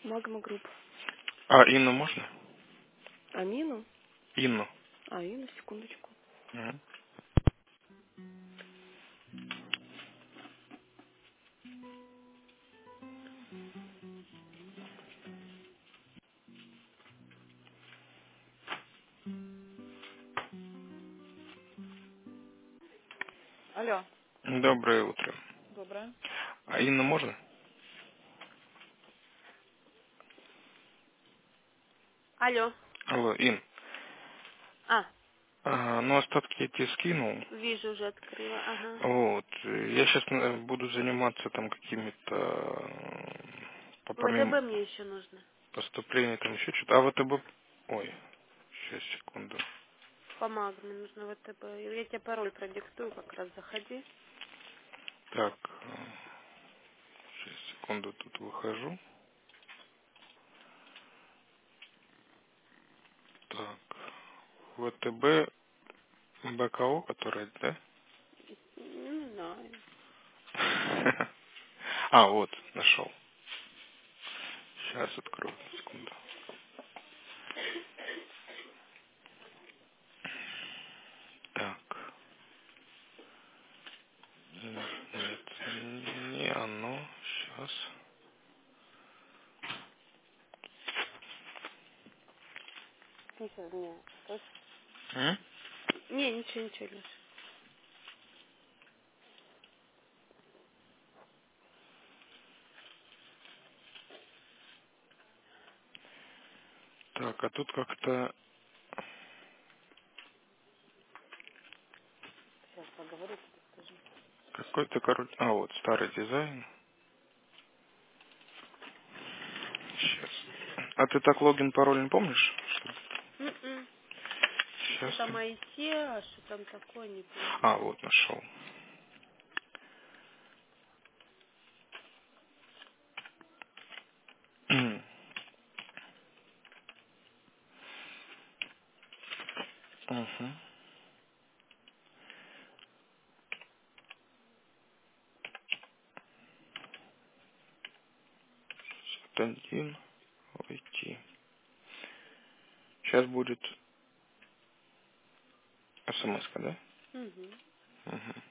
Магма Групп. А, Инну можно? Амину? Инну. Инну, секундочку. Мгм. Алло. Доброе утро. Доброе. А Инну можно? Алло. Алло, Ин. А, Ну, остатки я тебе скинул. вижу, уже открыла. Ага. Вот. Я сейчас буду заниматься там какими-то помимо ВТБ мне еще нужно. поступления, там еще что-то. А ВТБ... Ой, сейчас, секунду. По Магме нужно ВТБ. Я тебе пароль продиктую, как раз заходи. Так, сейчас, секунду, тут выхожу. Так, ВТБ БКО, который, да? Не знаю. А, вот, нашел. Сейчас открою, секунду. Так, нет, не оно. Сейчас. Ничего, не. М? Не, ничего, Леш. Так, а тут как-то Сейчас поговорю, тебе скажу. какой-то короче... А, вот, старый дизайн. Сейчас. А ты так логин, пароль не помнишь? М-м. Что Сейчас. там IT, а что там такое, не помню. А, вот, нашел. Угу. Вот один. Войти. Сейчас будет смс-ка, да? Угу. Угу.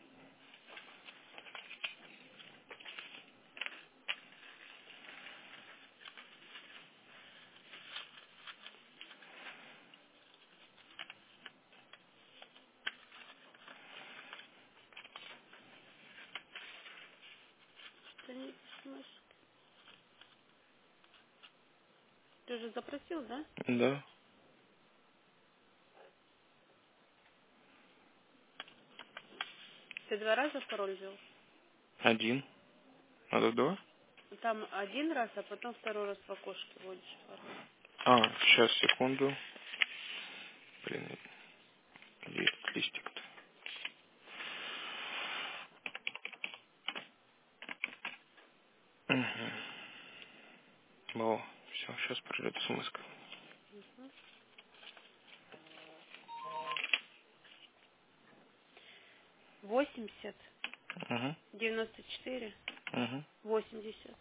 Что не смс? Ты уже запросил, да? Да. Ты 2 раза пароль ввел? Один. Надо два? Там 1 раз, а потом 2 раз в окошке вводишь пароль. А, сейчас, секунду. Блин, где этот листик-то? Угу. Во, все, сейчас придет смс-ка. 80 Угу. 94 Угу. 80.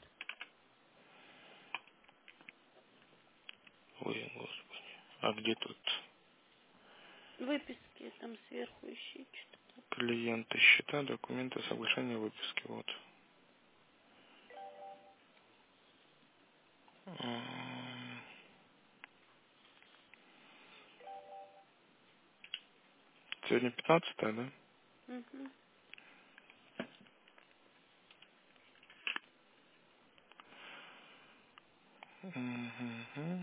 Ой, господи. А где тут Выписки там сверху ищи что-то. клиенты, счета, документы, соглашения, выписки? Вот. М, Сегодня 15, да? Угу. Угу.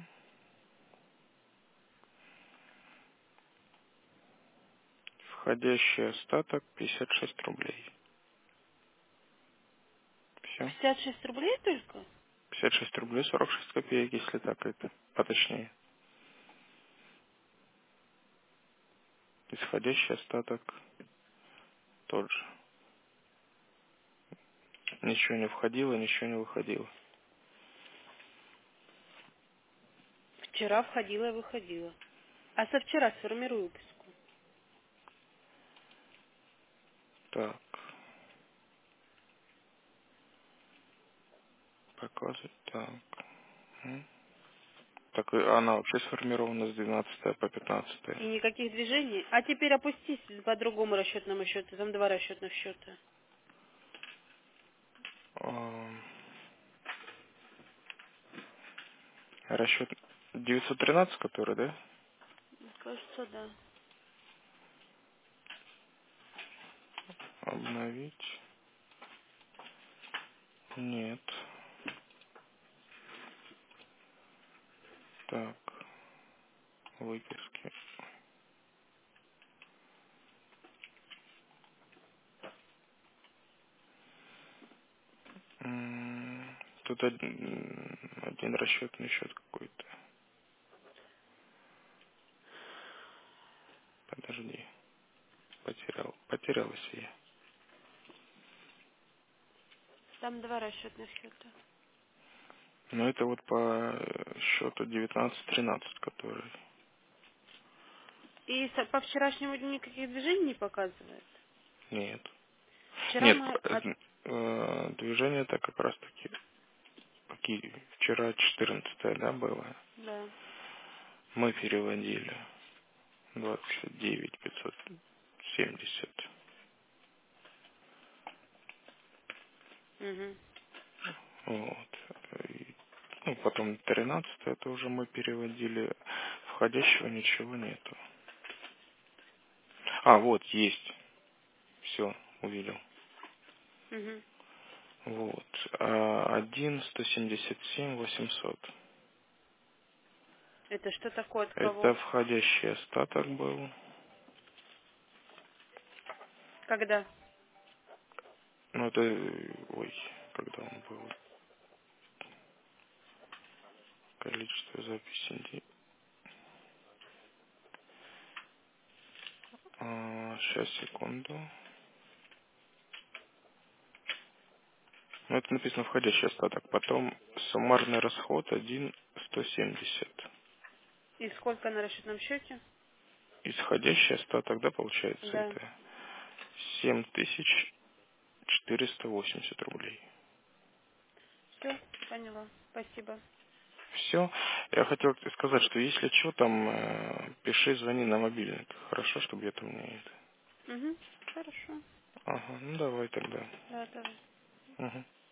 Входящий остаток 56 рублей. Все. 56 рублей только? 56 рублей 46 копеек, если так это поточнее. Исходящий остаток тот же. Ничего не входило, ничего не выходило. Вчера входила и выходила. А со вчера сформирую выписку. Так, показывать, так. Угу. Так и она вообще сформирована с 12 по И 15. никаких движений. А теперь опустись по другому расчетному счету. Там два расчетных счета. Расчет 913, который, да? Кажется, да. Обновить. Нет. Так, выписки. Тут один расчетный счет какой-то. Подожди. Потерялась я. Там два расчетных счета. Но это вот по счету 1913, который... И по вчерашнему дню никаких движений не показывает. Нет. Вчера Нет, мы движение это как раз таки какие вчера 14, да, было. Да. Мы переводили 29 570. Угу. Вот. И, ну, потом 13 это уже мы переводили. Входящего ничего нету. А, вот, есть. Все, увидел. Угу. Вот. 1 177 800. Это что такое, от Это кого? входящий остаток был. Когда? Ну, это, ой, когда он был. Количество записей. Сейчас, секунду. Ну, это написано входящий остаток. Потом суммарный расход 1 170. И сколько на расчетном счете? Исходящий остаток, да, получается, Да. это 7480 рублей. Все, поняла. Спасибо. Все. Я хотел тебе сказать, что если что, там пиши, звони на мобильник. Хорошо, чтобы я там не это. Угу. Хорошо. Ага, ну давай тогда. Да, давай. Угу.